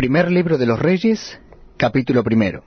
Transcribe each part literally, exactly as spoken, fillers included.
Primer libro de los Reyes, capítulo primero.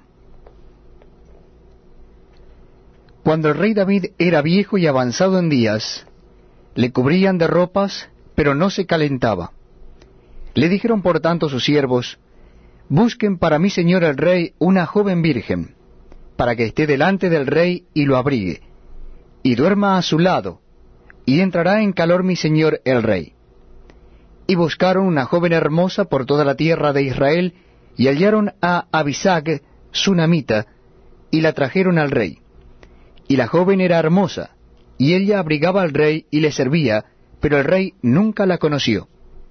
Cuando el rey David era viejo y avanzado en días, le cubrían de ropas, pero no se calentaba. Le dijeron por tanto sus siervos: busquen para mi señor el rey una joven virgen, para que esté delante del rey y lo abrigue, y duerma a su lado, y entrará en calor mi señor el rey. Y buscaron una joven hermosa por toda la tierra de Israel, y hallaron a Abisag, sunamita, y la trajeron al rey. Y la joven era hermosa, y ella abrigaba al rey y le servía, pero el rey nunca la conoció.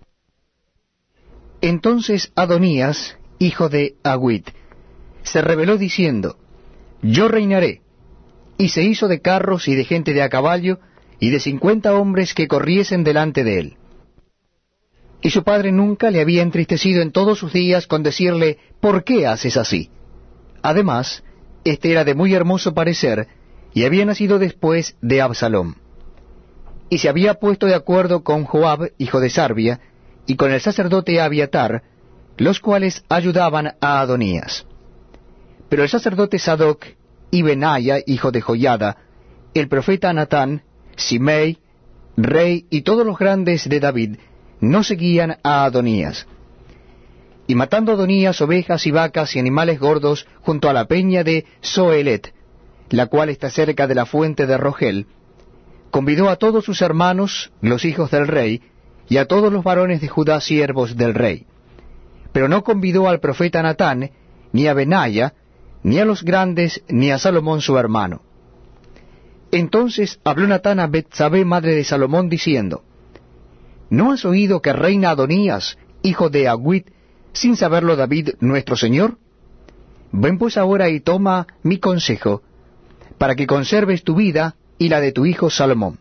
Entonces Adonías, hijo de Agüit, se rebeló diciendo: yo reinaré. Y se hizo de carros y de gente de a caballo, y de cincuenta hombres que corriesen delante de él. Y su padre nunca le había entristecido en todos sus días con decirle: ¿por qué haces así? Además, éste era de muy hermoso parecer, y había nacido después de Absalom. Y se había puesto de acuerdo con Joab, hijo de Sarvia, y con el sacerdote Abiatar, los cuales ayudaban a Adonías. Pero el sacerdote Sadoc, y Benaya, hijo de Joiada, el profeta Natán, Simei, rey, y todos los grandes de David, no seguían a Adonías. Y matando Adonías ovejas y vacas y animales gordos junto a la peña de Zoelet, la cual está cerca de la fuente de Rogel, convidó a todos sus hermanos, los hijos del rey, y a todos los varones de Judá, siervos del rey. Pero no convidó al profeta Natán, ni a Benaya, ni a los grandes, ni a Salomón su hermano. Entonces habló Natán a Betsabé, madre de Salomón, diciendo: ¿no has oído que reina Adonías, hijo de Agüit, sin saberlo David nuestro señor? Ven pues ahora y toma mi consejo, para que conserves tu vida y la de tu hijo Salomón.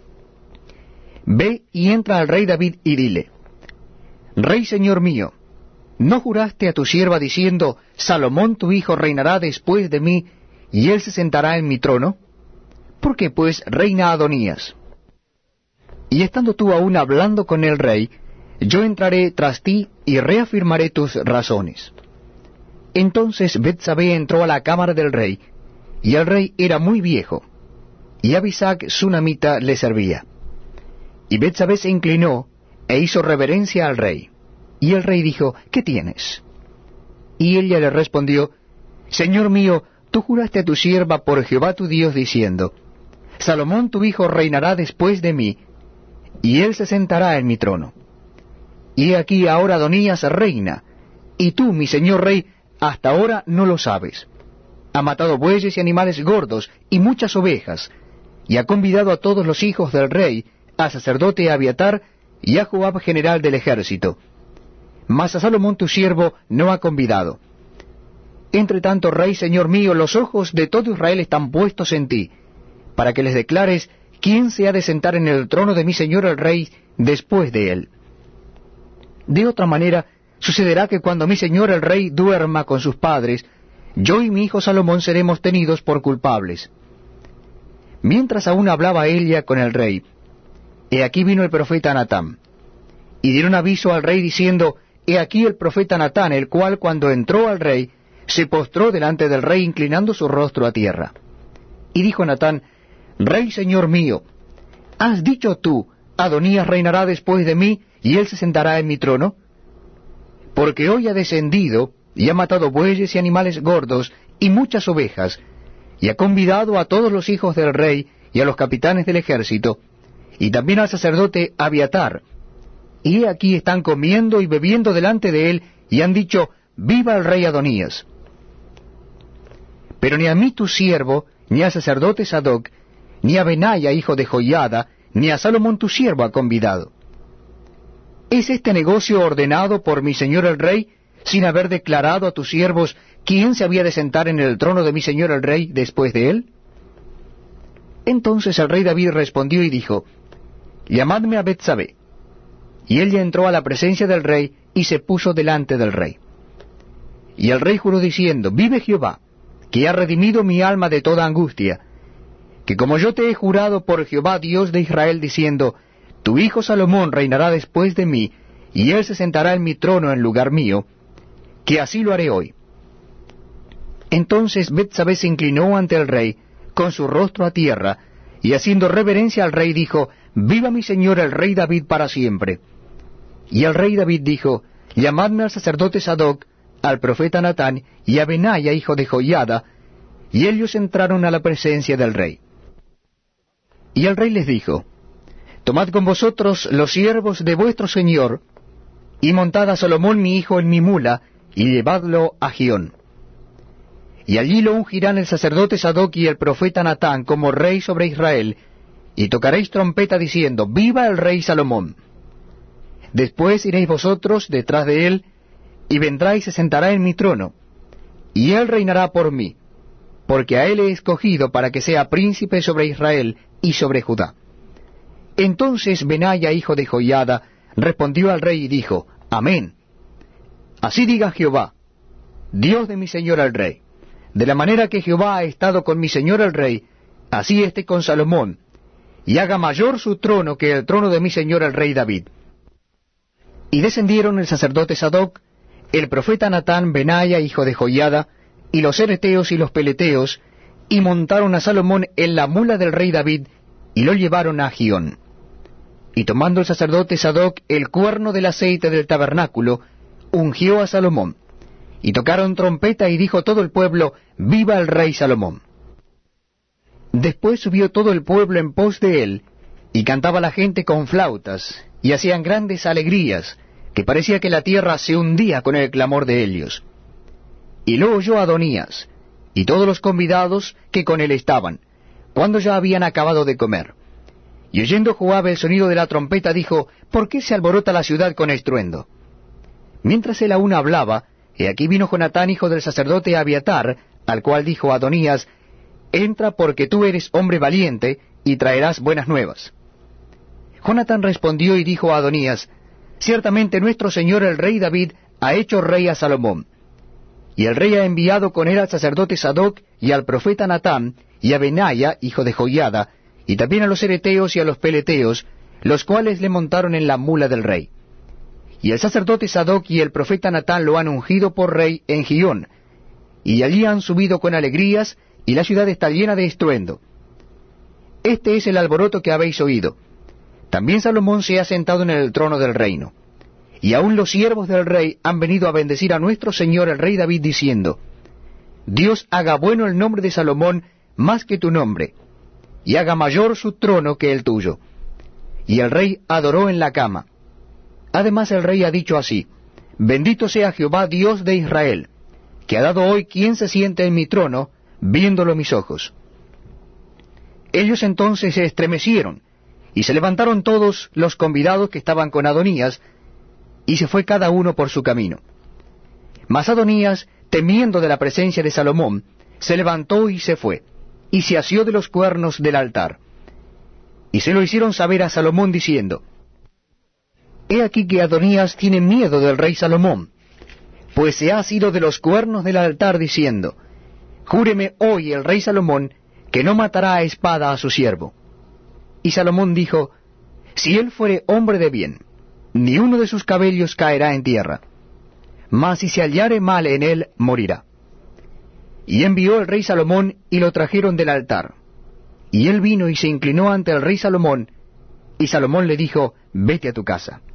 Ve y entra al rey David y dile: Rey señor mío, ¿no juraste a tu sierva diciendo: Salomón tu hijo reinará después de mí, y él se sentará en mi trono? ¿Por qué pues reina Adonías? Y estando tú aún hablando con el rey, yo entraré tras ti y reafirmaré tus razones. Entonces Betsabé entró a la cámara del rey, y el rey era muy viejo, y Abisag sunamita le servía. Y Betsabé se inclinó, e hizo reverencia al rey. Y el rey dijo: ¿qué tienes? Y ella le respondió: Señor mío, tú juraste a tu sierva por Jehová tu Dios, diciendo: Salomón tu hijo reinará después de mí, y él se sentará en mi trono. Y he aquí ahora Adonías reina, y tú, mi señor rey, hasta ahora no lo sabes. Ha matado bueyes y animales gordos, y muchas ovejas, y ha convidado a todos los hijos del rey, al sacerdote Abiatar, y a Joab general del ejército. Mas a Salomón tu siervo no ha convidado. Entre tanto, rey señor mío, los ojos de todo Israel están puestos en ti, para que les declares quién se ha de sentar en el trono de mi señor el rey después de él. De otra manera, sucederá que cuando mi señor el rey duerma con sus padres, yo y mi hijo Salomón seremos tenidos por culpables. Mientras aún hablaba ella con el rey, he aquí vino el profeta Natán, y dieron aviso al rey diciendo: he aquí el profeta Natán, el cual cuando entró al rey, se postró delante del rey inclinando su rostro a tierra. Y dijo Natán: Rey señor mío, ¿has dicho tú: Adonías reinará después de mí, y él se sentará en mi trono? Porque hoy ha descendido, y ha matado bueyes y animales gordos, y muchas ovejas, y ha convidado a todos los hijos del rey, y a los capitanes del ejército, y también al sacerdote Abiatar. Y he aquí están comiendo y bebiendo delante de él, y han dicho: Viva el rey Adonías. Pero ni a mí tu siervo, ni al sacerdote Sadoc, ni a Benaya, hijo de Joiada, ni a Salomón tu siervo ha convidado. ¿Es este negocio ordenado por mi señor el rey, sin haber declarado a tus siervos quién se había de sentar en el trono de mi señor el rey después de él? Entonces el rey David respondió y dijo: Llamadme a Betsabé. Y ella entró a la presencia del rey, y se puso delante del rey. Y el rey juró diciendo: Vive Jehová, que ha redimido mi alma de toda angustia, que como yo te he jurado por Jehová Dios de Israel, diciendo: Tu hijo Salomón reinará después de mí, y él se sentará en mi trono en lugar mío, que así lo haré hoy. Entonces Betsabé se inclinó ante el rey, con su rostro a tierra, y haciendo reverencia al rey dijo, Viva mi señor el rey David para siempre. Y el rey David dijo, Llamadme al sacerdote Sadoc, al profeta Natán, y a Benaya hijo de Joiada, y ellos entraron a la presencia del rey. Y el rey les dijo, Tomad con vosotros los siervos de vuestro señor, y montad a Salomón mi hijo en mi mula, y llevadlo a Gión. Y allí lo ungirán el sacerdote Sadoc y el profeta Natán como rey sobre Israel, y tocaréis trompeta diciendo, Viva el rey Salomón. Después iréis vosotros detrás de él, y vendrá y se sentará en mi trono, y él reinará por mí, porque a él he escogido para que sea príncipe sobre Israel y sobre Judá. Entonces Benaya, hijo de Joiada, respondió al rey y dijo, Amén. Así diga Jehová, Dios de mi señor el rey, de la manera que Jehová ha estado con mi señor el rey, así esté con Salomón, y haga mayor su trono que el trono de mi señor el rey David. Y descendieron el sacerdote Sadoc, el profeta Natán, Benaya, hijo de Joiada, y los ereteos y los peleteos, y montaron a Salomón en la mula del rey David, y lo llevaron a Gión. Y tomando el sacerdote Sadoc el cuerno del aceite del tabernáculo, ungió a Salomón. Y tocaron trompeta, y dijo todo el pueblo, Viva el rey Salomón. Después subió todo el pueblo en pos de él, y cantaba la gente con flautas, y hacían grandes alegrías, que parecía que la tierra se hundía con el clamor de ellos. Y lo oyó Adonías, y todos los convidados que con él estaban, cuando ya habían acabado de comer. Y oyendo Joab el sonido de la trompeta, dijo, ¿por qué se alborota la ciudad con estruendo? Mientras él aún hablaba, he aquí vino Jonatán, hijo del sacerdote Abiatar, al cual dijo Adonías, Entra porque tú eres hombre valiente, y traerás buenas nuevas. Jonatán respondió y dijo a Adonías, Ciertamente nuestro señor el rey David ha hecho rey a Salomón. Y el rey ha enviado con él al sacerdote Sadoc y al profeta Natán, y a Benaya, hijo de Joiada, y también a los ereteos y a los peleteos, los cuales le montaron en la mula del rey. Y el sacerdote Sadoc y el profeta Natán lo han ungido por rey en Gión, y allí han subido con alegrías, y la ciudad está llena de estruendo. Este es el alboroto que habéis oído. También Salomón se ha sentado en el trono del reino. Y aun los siervos del rey han venido a bendecir a nuestro señor el rey David, diciendo, Dios haga bueno el nombre de Salomón más que tu nombre, y haga mayor su trono que el tuyo. Y el rey adoró en la cama. Además el rey ha dicho así, Bendito sea Jehová Dios de Israel, que ha dado hoy quien se siente en mi trono, viéndolo mis ojos. Ellos entonces se estremecieron, y se levantaron todos los convidados que estaban con Adonías, y se fue cada uno por su camino. Mas Adonías, temiendo de la presencia de Salomón, se levantó y se fue, y se asió de los cuernos del altar. Y se lo hicieron saber a Salomón, diciendo, He aquí que Adonías tiene miedo del rey Salomón, pues se ha asido de los cuernos del altar, diciendo, Júreme hoy el rey Salomón, que no matará a espada a su siervo. Y Salomón dijo, Si él fuere hombre de bien, ni uno de sus cabellos caerá en tierra, mas si se hallare mal en él, morirá. Y envió el rey Salomón, y lo trajeron del altar. Y él vino y se inclinó ante el rey Salomón, y Salomón le dijo, Vete a tu casa.